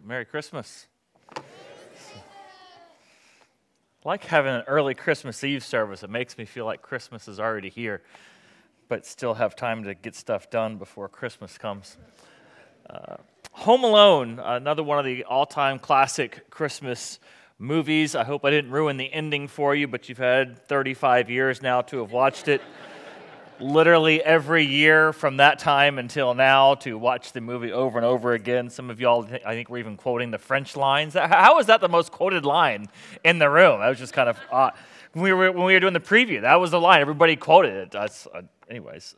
Merry Christmas. I like having an early Christmas Eve service. It makes me feel like Christmas is already here, but still have time to get stuff done before Christmas comes. Home Alone, another one of the all-time classic Christmas movies. I hope I didn't ruin the ending for you, but you've had 35 years now to have watched it. Literally every year from that time until now to watch the movie over and over again. Some of y'all, I think, were even quoting the French lines. How is that the most quoted line in the room? That was just kind of odd. When we were doing the preview, that was the line. Everybody quoted it. Anyways.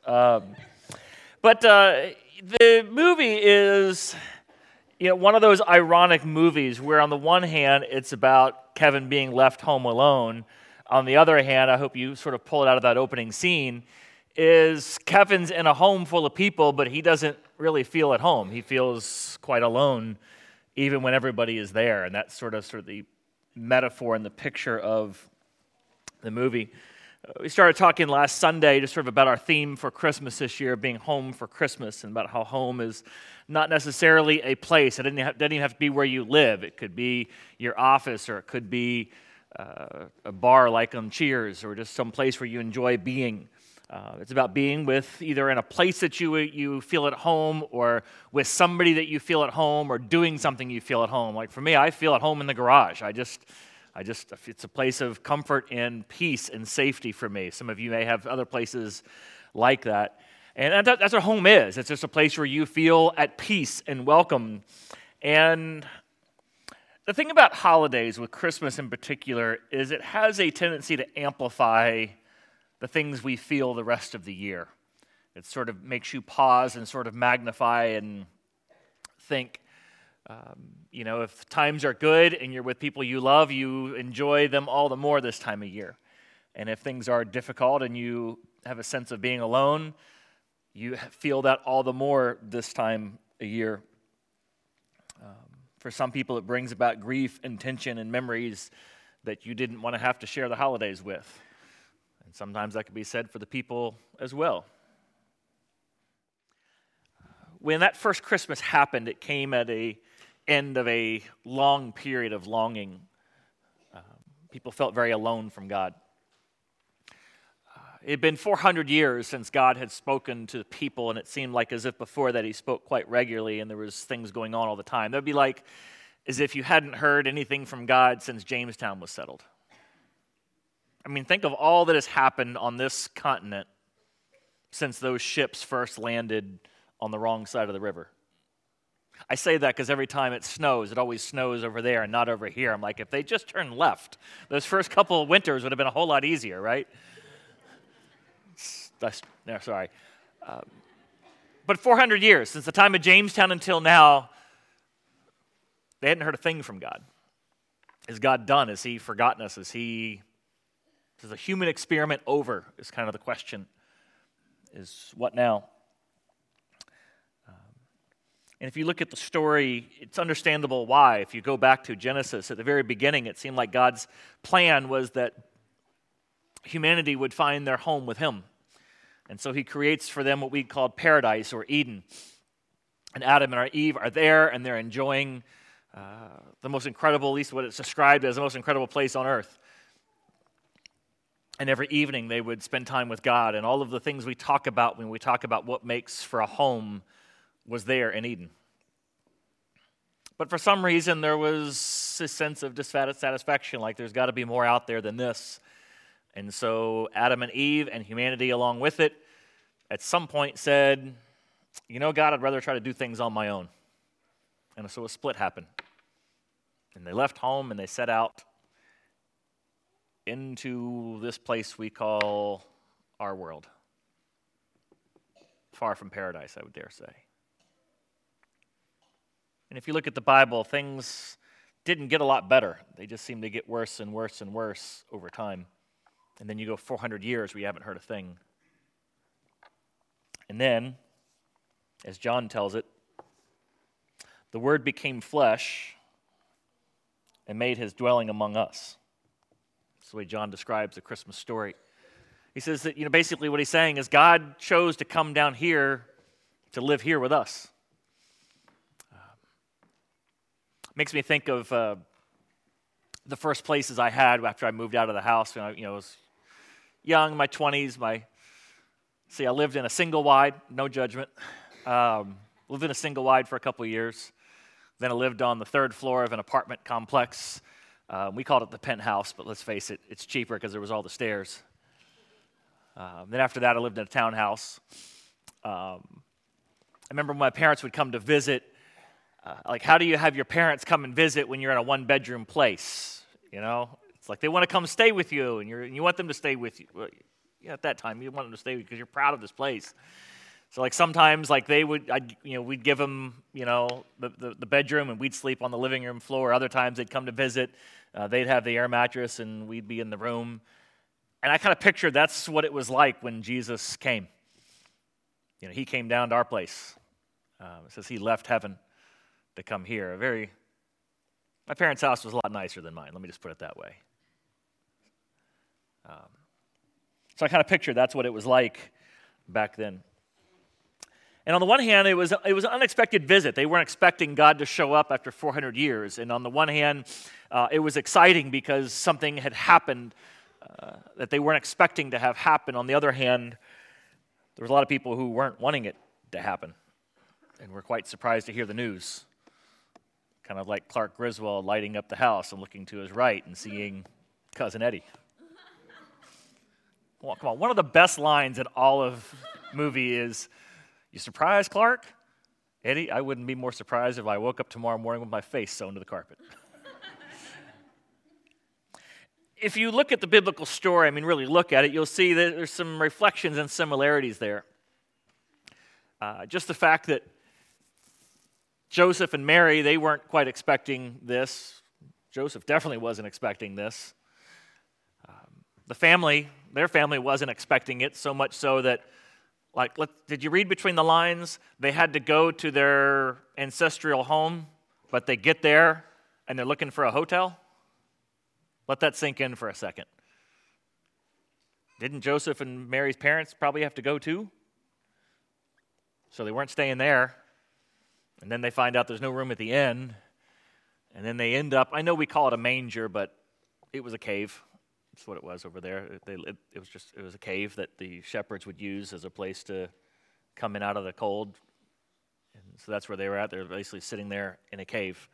But the movie is, one of those ironic movies where on the one hand, it's about Kevin being left home alone. On the other hand, I hope you sort of pull it out of that opening scene, is Kevin's in a home full of people, but he doesn't really feel at home. He feels quite alone, even when everybody is there. And that's sort of the metaphor and the picture of the movie. We started talking last Sunday just sort of about our theme for Christmas this year, being home for Christmas, and about how home is not necessarily a place. It doesn't even have to be where you live. It could be your office, or it could be a bar like on Cheers, or just some place where you enjoy being. It's about being with either in a place that you feel at home, or with somebody that you feel at home, or doing something you feel at home. Like for me, I feel at home in the garage. It's a place of comfort and peace and safety for me. Some of you may have other places like that. And that's what home is. It's just a place where you feel at peace and welcome. And the thing about holidays, with Christmas in particular, is it has a tendency to amplify the things we feel the rest of the year. It sort of makes you pause and sort of magnify and think. If times are good and you're with people you love, you enjoy them all the more this time of year. And if things are difficult and you have a sense of being alone, you feel that all the more this time of year. For some people, it brings about grief and tension and memories that you didn't want to have to share the holidays with. And sometimes that could be said for the people as well. When that first Christmas happened, it came at the end of a long period of longing. People felt very alone from God. It had been 400 years since God had spoken to people, and it seemed like as if before that he spoke quite regularly, and there was things going on all the time. That would be like as if you hadn't heard anything from God since Jamestown was settled. I mean, think of all that has happened on this continent since those ships first landed on the wrong side of the river. I say that because every time it snows, it always snows over there and not over here. I'm like, if they just turned left, those first couple of winters would have been a whole lot easier, right? Sorry. But 400 years, since the time of Jamestown until now, they hadn't heard a thing from God. Is God done? Is he forgotten us? Is the human experiment over? Is kind of the question. Is what now? And if you look at the story, it's understandable why. If you go back to Genesis, at the very beginning, it seemed like God's plan was that humanity would find their home with him. And so he creates for them what we call paradise or Eden. And Adam and Eve are there, and they're enjoying the most incredible, at least what it's described as the most incredible place on earth. And every evening they would spend time with God, and all of the things we talk about when we talk about what makes for a home was there in Eden. But for some reason, there was a sense of dissatisfaction, like there's got to be more out there than this. And so Adam and Eve and humanity along with it, at some point said, God, I'd rather try to do things on my own. And so a split happened. And they left home and they set out into this place we call our world. Far from paradise, I would dare say. And if you look at the Bible, things didn't get a lot better. They just seem to get worse and worse and worse over time. And then you go 400 years where you haven't heard a thing. And then, as John tells it, the Word became flesh and made his dwelling among us. That's the way John describes the Christmas story. He says that, basically what he's saying is God chose to come down here to live here with us. Makes me think of the first places I had after I moved out of the house. When I was young, in my 20s. I lived in a single wide, no judgment. Lived in a single wide for a couple of years. Then I lived on the third floor of an apartment complex. We called it the penthouse, but let's face it, it's cheaper because there was all the stairs. Then after that, I lived in a townhouse. I remember when my parents would come to visit, how do you have your parents come and visit when you're in a one-bedroom place? It's like they want to come stay with you, and you want them to stay with you. Well, at that time, you want them to stay with you because you're proud of this place. So sometimes we'd give them the bedroom and we'd sleep on the living room floor. Other times they'd come to visit, they'd have the air mattress and we'd be in the room. And I kind of pictured that's what it was like when Jesus came. He came down to our place. It says he left heaven to come here. My parents' house was a lot nicer than mine. Let me just put it that way. So I kind of pictured that's what it was like back then. And on the one hand, it was an unexpected visit. They weren't expecting God to show up after 400 years. And on the one hand, it was exciting because something had happened that they weren't expecting to have happen. On the other hand, there was a lot of people who weren't wanting it to happen and were quite surprised to hear the news. Kind of like Clark Griswold lighting up the house and looking to his right and seeing Cousin Eddie. Well, come on, one of the best lines in all of the movie is, "You surprised, Clark? Eddie, I wouldn't be more surprised if I woke up tomorrow morning with my face sewn to the carpet." If you look at the biblical story, really look at it, you'll see that there's some reflections and similarities there. Just the fact that Joseph and Mary, they weren't quite expecting this. Joseph definitely wasn't expecting this. Their family wasn't expecting it, so much so that, did you read between the lines? They had to go to their ancestral home, but they get there and they're looking for a hotel? Let that sink in for a second. Didn't Joseph and Mary's parents probably have to go too? So they weren't staying there. And then they find out there's no room at the inn. And then they end up, I know we call it a manger, but it was a cave. That's what it was over there. It was a cave that the shepherds would use as a place to come in out of the cold. And so that's where they were at. They were basically sitting there in a cave.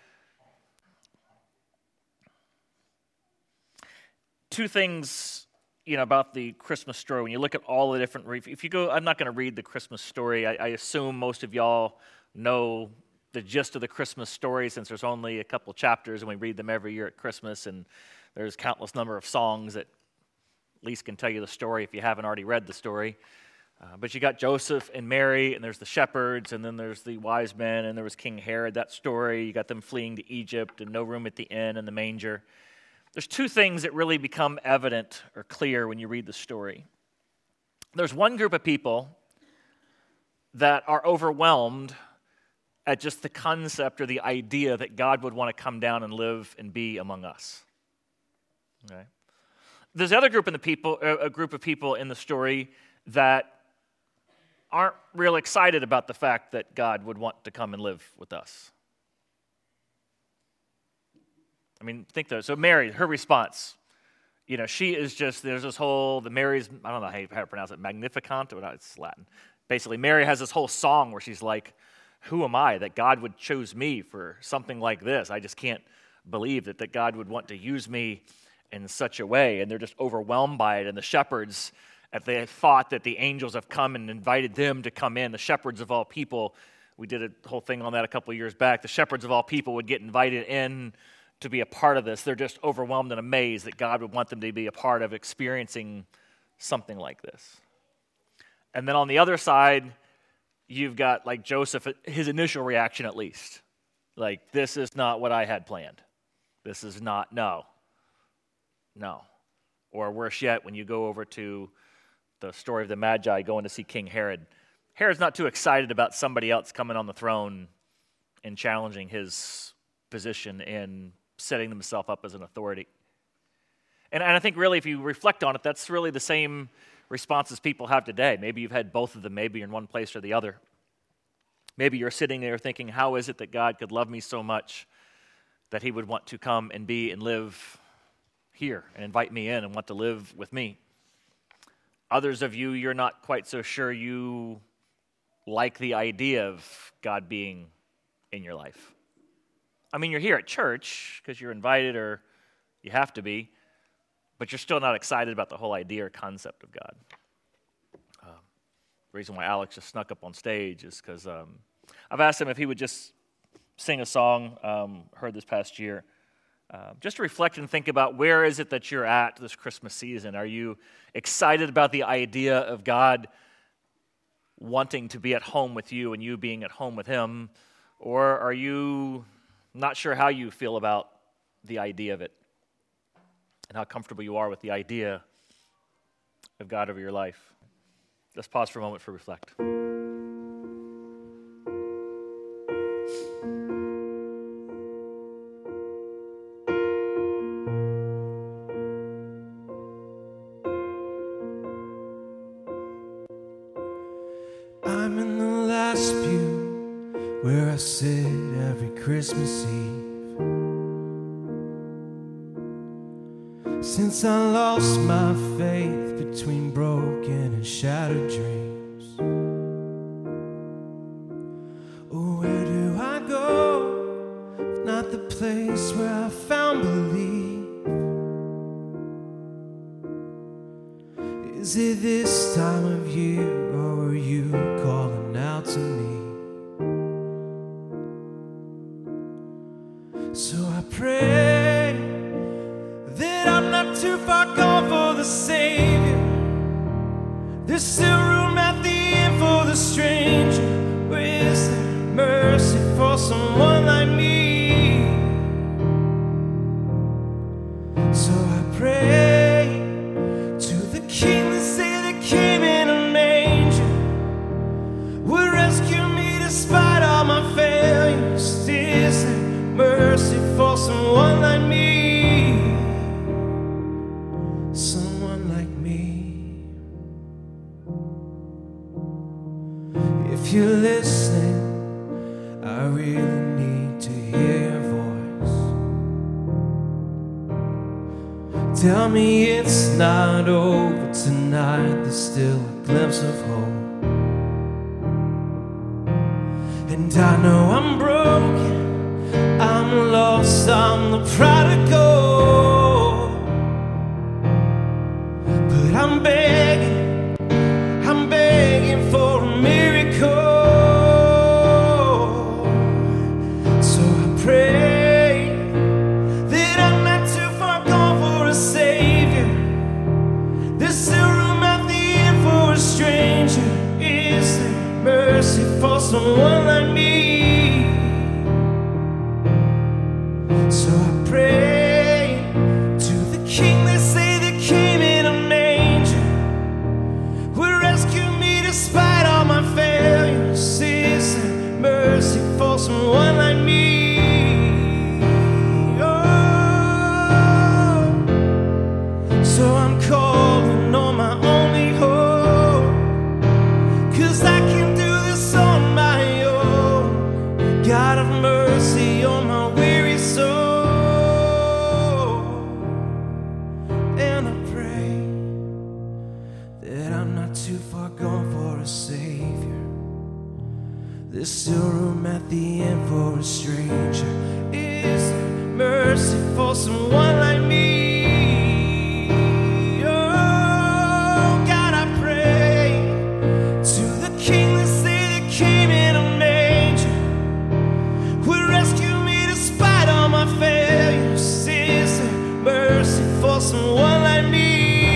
Two things, about the Christmas story. When you look at all the different, if you go, I'm not going to read the Christmas story. I assume most of y'all know the gist of the Christmas story since there's only a couple chapters and we read them every year at Christmas, and there's countless number of songs that at least can tell you the story if you haven't already read the story. But you got Joseph and Mary, and there's the shepherds, and then there's the wise men, and there was King Herod, that story. You got them fleeing to Egypt and no room at the inn and the manger. There's two things that really become evident or clear when you read the story. There's one group of people that are overwhelmed at just the concept or the idea that God would want to come down and live and be among us. Okay. There's another group of people in the story that aren't real excited about the fact that God would want to come and live with us. Think though. So Mary, her response, she is just, there's this whole, Mary's, I don't know how to pronounce it, Magnificat, it's Latin. Basically, Mary has this whole song where she's like, who am I that God would choose me for something like this? I just can't believe that God would want to use me in such a way. And they're just overwhelmed by it. And the shepherds, if they thought that the angels have come and invited them to come in, the shepherds of all people, we did a whole thing on that a couple of years back, the shepherds of all people would get invited in to be a part of this. They're just overwhelmed and amazed that God would want them to be a part of experiencing something like this. And then on the other side, you've got Joseph, his initial reaction at least. This is not what I had planned. This is not, no. Or worse yet, when you go over to the story of the Magi going to see King Herod, Herod's not too excited about somebody else coming on the throne and challenging his position and setting himself up as an authority. And I think really if you reflect on it, that's really the same responses people have today. Maybe you've had both of them. Maybe you're in one place or the other. Maybe you're sitting there thinking, how is it that God could love me so much that he would want to come and be and live here and invite me in and want to live with me. Others of you, you're not quite so sure you like the idea of God being in your life. I mean, you're here at church because you're invited or you have to be, but you're still not excited about the whole idea or concept of God. The reason why Alex just snuck up on stage is because I've asked him if he would just sing a song heard this past year, just to reflect and think about where is it that you're at this Christmas season. Are you excited about the idea of God wanting to be at home with you and you being at home with him? Or are you not sure how you feel about the idea of it and how comfortable you are with the idea of God over your life? Let's pause for a moment for reflect. I'm in the last pew where I sit every Christmas Eve. Since I lost my faith between broken and shattered dreams. Oh, where do I go if not the place where I found belief? Is it this time of year, or are you calling out to me? So I pray that I'm not too far gone for the Savior. There's still room at the inn for the stranger. Where is there mercy for someone like me? So I pray to the King that say that came in a manger, would rescue me despite all my failures. Is there mercy for someone like me? Someone like me. If you're listening, I really need to hear your voice. Tell me it's not over tonight, there's still a glimpse of hope. And I know I'm broken, I'm lost, I'm the prodigal. But I'm begging for a miracle. So I pray that I'm not too far gone for a Savior. There's still room at the inn for a stranger. Is there mercy for someone like me? So I pray to the King they say that came in a manger, would rescue me despite all my failures. Is there mercy for someone like me? Oh, so I'm calling on my only hope, 'cause I can't do this on my own. God have mercy on my weary soul. And I pray that I'm not too far gone for a Savior. There's still room at the inn for a stranger. Is there mercy for someone like me? Oh, God, I pray to the King that say that came in a manger, would rescue me despite all my failures. Is there mercy for someone like me?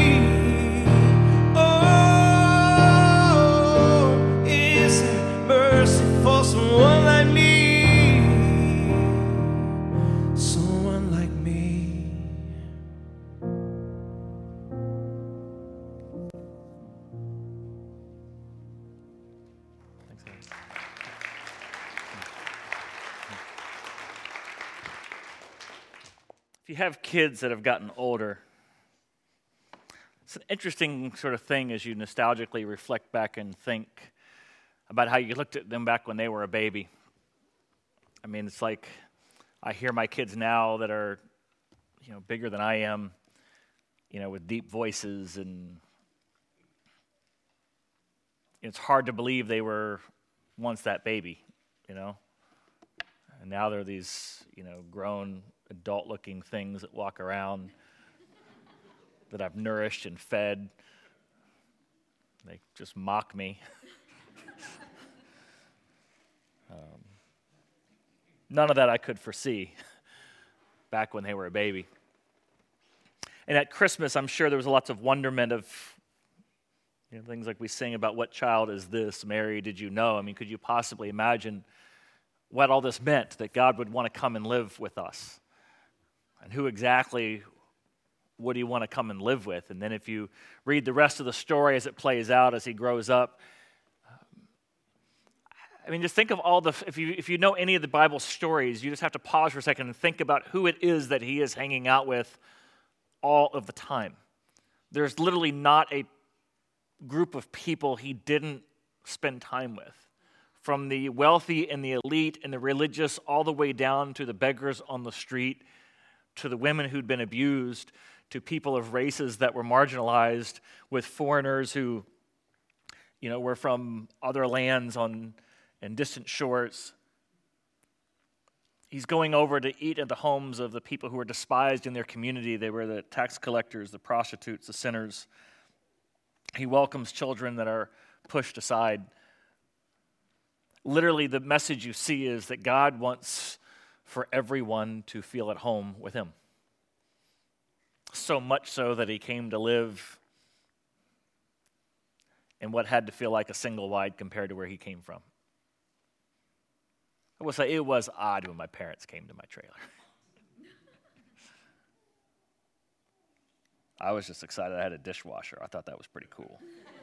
Oh, is there mercy for someone like me? Someone like me. Thanks, Alex. If you have kids that have gotten older, it's an interesting sort of thing as you nostalgically reflect back and think about how you looked at them back when they were a baby. I mean, it's like I hear my kids now that are, bigger than I am, with deep voices, and it's hard to believe they were once that baby, And now they're these, grown, adult-looking things that walk around that I've nourished and fed. They just mock me. None of that I could foresee back when they were a baby. And at Christmas, I'm sure there was lots of wonderment of things like we sing about, what child is this? Mary, did you know? I mean, could you possibly imagine what all this meant, that God would want to come and live with us? And who exactly would he want to come and live with? And then if you read the rest of the story as it plays out, as he grows up, just think of all if you know any of the Bible stories, you just have to pause for a second and think about who it is that he is hanging out with all of the time. There's literally not a group of people he didn't spend time with. From the wealthy and the elite and the religious, all the way down to the beggars on the street, to the women who'd been abused, to people of races that were marginalized, with foreigners who, were from other lands and distant shores. He's going over to eat at the homes of the people who were despised in their community. They were the tax collectors, the prostitutes, the sinners. He welcomes children that are pushed aside. Literally, the message you see is that God wants for everyone to feel at home with him. So much so that he came to live in what had to feel like a single wide compared to where he came from. I will say it was odd when my parents came to my trailer. I was just excited I had a dishwasher. I thought that was pretty cool.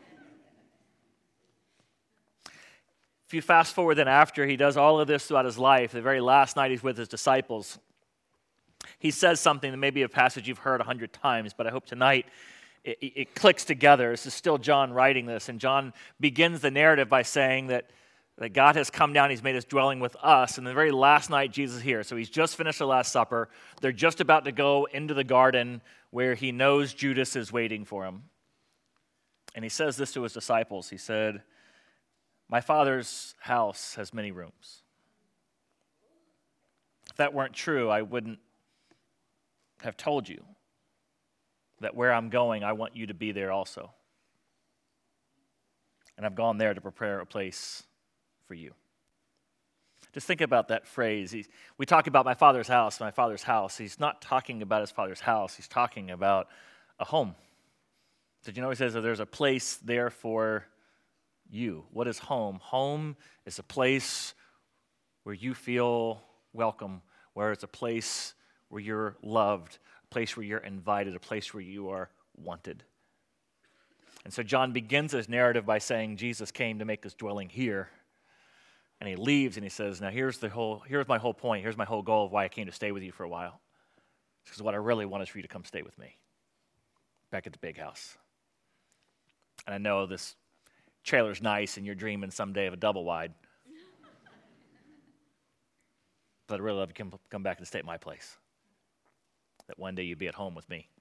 If you fast forward then after he does all of this throughout his life, the very last night he's with his disciples, he says something that may be a passage you've heard 100 times, but I hope tonight it clicks together. This is still John writing this, and John begins the narrative by saying that God has come down, he's made his dwelling with us, and the very last night Jesus is here. So he's just finished the Last Supper. They're just about to go into the garden where he knows Judas is waiting for him. And he says this to his disciples. He said, "My Father's house has many rooms." If that weren't true, I wouldn't have told you that where I'm going, I want you to be there also. And I've gone there to prepare a place for you. Just think about that phrase. We talk about my Father's house, my Father's house. He's not talking about his Father's house. He's talking about a home. Did you know he says that there's a place there for you? What is home? Home is a place where you feel welcome, where it's a place where you're loved, a place where you're invited, a place where you are wanted. And so John begins his narrative by saying Jesus came to make his dwelling here. And he leaves and he says, now here's my whole point, here's my whole goal of why I came to stay with you for a while. Because what I really want is for you to come stay with me back at the big house. And I know this trailer's nice and you're dreaming someday of a double wide. But I'd really love you to come back and stay at my place. That one day you'd be at home with me.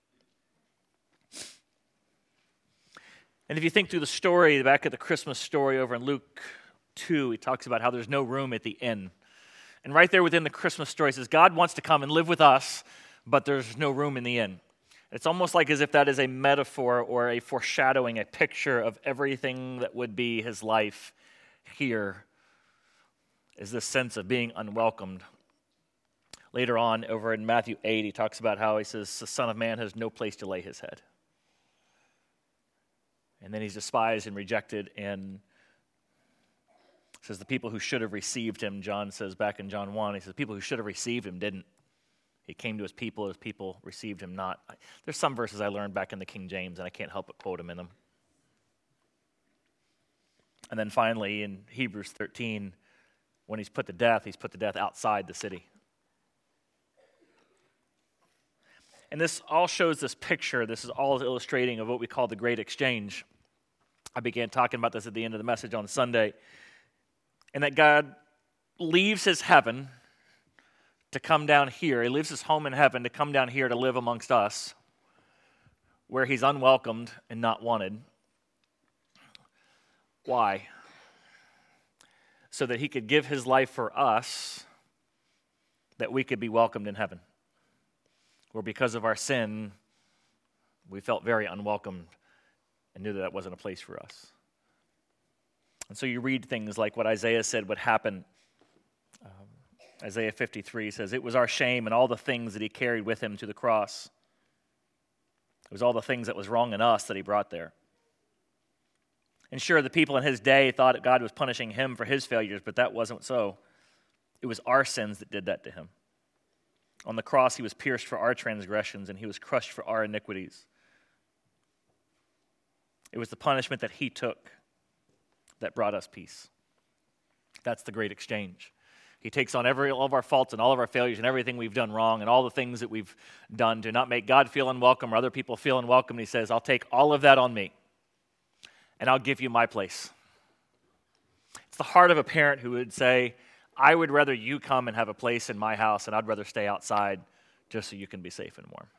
And if you think through the story, back at the Christmas story over in Luke 2, he talks about how there's no room at the inn. And right there within the Christmas story, it says God wants to come and live with us, but there's no room in the inn. It's almost like as if that is a metaphor or a foreshadowing, a picture of everything that would be his life here, is this sense of being unwelcomed. Later on, over in Matthew 8, he talks about how he says, the Son of Man has no place to lay his head. And then he's despised and rejected, and says the people who should have received him, John says back in John 1, he says people who should have received him didn't. He came to his people received him not. There's some verses I learned back in the King James, and I can't help but quote him in them. And then finally, in Hebrews 13, when he's put to death outside the city. And this all shows this picture. This is all illustrating of what we call the Great Exchange. I began talking about this at the end of the message on Sunday. And that God leaves his heaven to come down here. He leaves his home in heaven to come down here to live amongst us, where he's unwelcomed and not wanted. Why? So that he could give his life for us, that we could be welcomed in heaven. Where because of our sin, we felt very unwelcomed and knew that that wasn't a place for us. And so you read things like what Isaiah said would happen. Isaiah 53 says, "It was our shame and all the things that he carried with him to the cross." It was all the things that was wrong in us that he brought there. And sure, the people in his day thought that God was punishing him for his failures, but that wasn't so. It was our sins that did that to him. On the cross, he was pierced for our transgressions, and he was crushed for our iniquities. It was the punishment that he took that brought us peace. That's the great exchange. He takes on all of our faults and all of our failures and everything we've done wrong and all the things that we've done to not make God feel unwelcome or other people feel unwelcome. And he says, I'll take all of that on me, and I'll give you my place. It's the heart of a parent who would say, I would rather you come and have a place in my house, and I'd rather stay outside just so you can be safe and warm.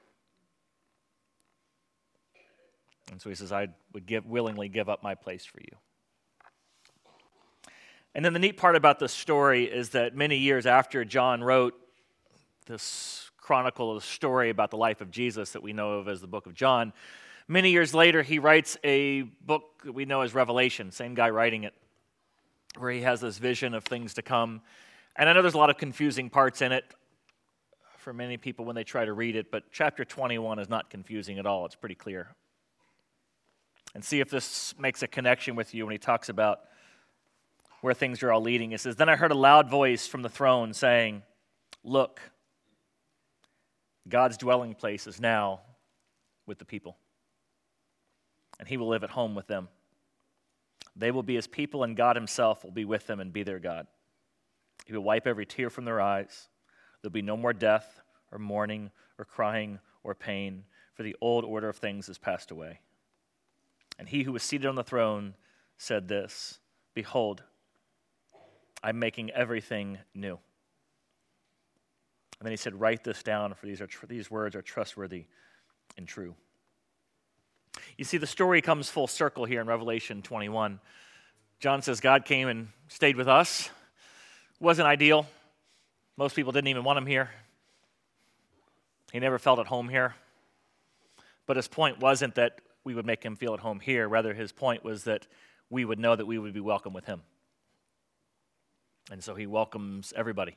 And so he says, I would willingly give up my place for you. And then the neat part about this story is that many years after John wrote this chronicle of the story about the life of Jesus that we know of as the book of John, many years later he writes a book that we know as Revelation, same guy writing it, where he has this vision of things to come. And I know there's a lot of confusing parts in it for many people when they try to read it, but chapter 21 is not confusing at all. It's pretty clear. And see if this makes a connection with you when he talks about where things are all leading. It says, Then I heard a loud voice from the throne saying, Look, God's dwelling place is now with the people, and he will live at home with them. They will be his people, and God himself will be with them and be their God. He will wipe every tear from their eyes. There'll be no more death or mourning or crying or pain, for the old order of things has passed away. And he who was seated on the throne said this, Behold, I'm making everything new. And then he said, Write this down, for these words are trustworthy and true. You see, the story comes full circle here in Revelation 21. John says God came and stayed with us. Wasn't ideal. Most people didn't even want him here. He never felt at home here. But his point wasn't that we would make him feel at home here. Rather, his point was that we would know that we would be welcome with him. And so he welcomes everybody.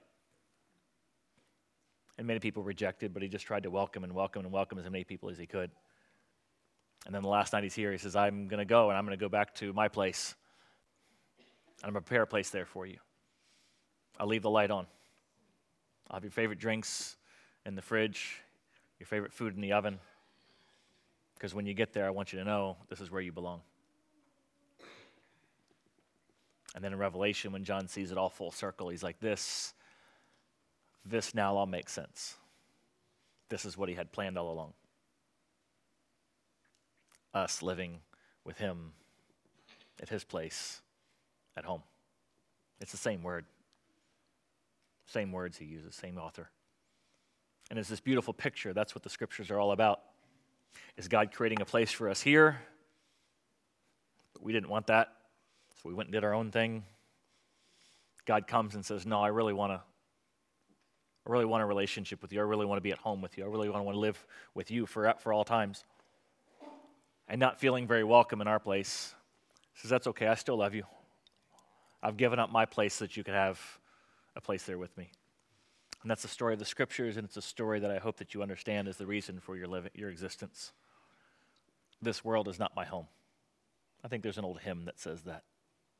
And many people rejected, but he just tried to welcome and welcome and welcome as many people as he could. And then the last night he's here, he says, I'm going to go, and I'm going to go back to my place. And I'm going to prepare a place there for you. I'll leave the light on. I'll have your favorite drinks in the fridge, your favorite food in the oven. Because when you get there, I want you to know this is where you belong. And then in Revelation, when John sees it all full circle, he's like, this now all makes sense. This is what he had planned all along. Us living with him at his place at home. It's the same word. Same words he uses, same author. And it's this beautiful picture. That's what the scriptures are all about. Is God creating a place for us here? But we didn't want that, so we went and did our own thing. God comes and says, no, I really want a relationship with you. I really want to be at home with you. I really want to live with you for all times. And not feeling very welcome in our place, says, that's okay, I still love you. I've given up my place so that you could have a place there with me. And that's the story of the scriptures, and it's a story that I hope that you understand is the reason for your existence. This world is not my home. I think there's an old hymn that says that.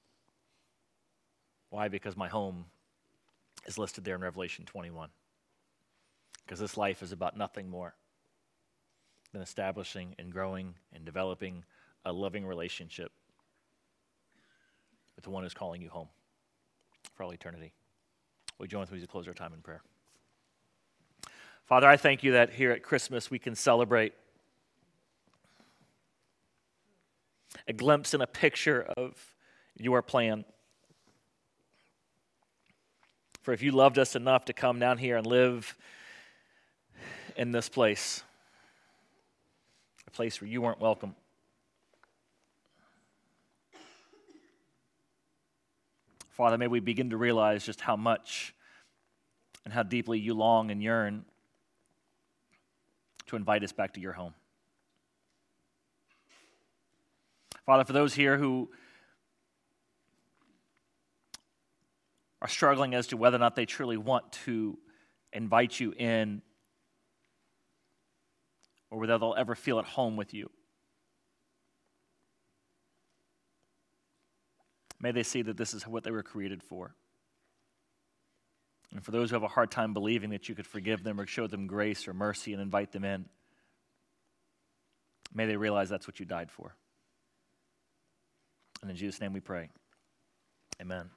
Why? Because my home is listed there in Revelation 21. Because this life is about nothing more than establishing and growing and developing a loving relationship with the one who's calling you home for all eternity. Will you join with me to close our time in prayer? Father, I thank you that here at Christmas we can celebrate a glimpse and a picture of your plan For if you loved us enough to come down here and live in this place, a place where you weren't welcome, Father, may we begin to realize just how much and how deeply you long and yearn to invite us back to your home. Father, for those here who are struggling as to whether or not they truly want to invite you in, or whether they'll ever feel at home with you, may they see that this is what they were created for. And for those who have a hard time believing that you could forgive them or show them grace or mercy and invite them in, may they realize that's what you died for. And in Jesus' name we pray. Amen.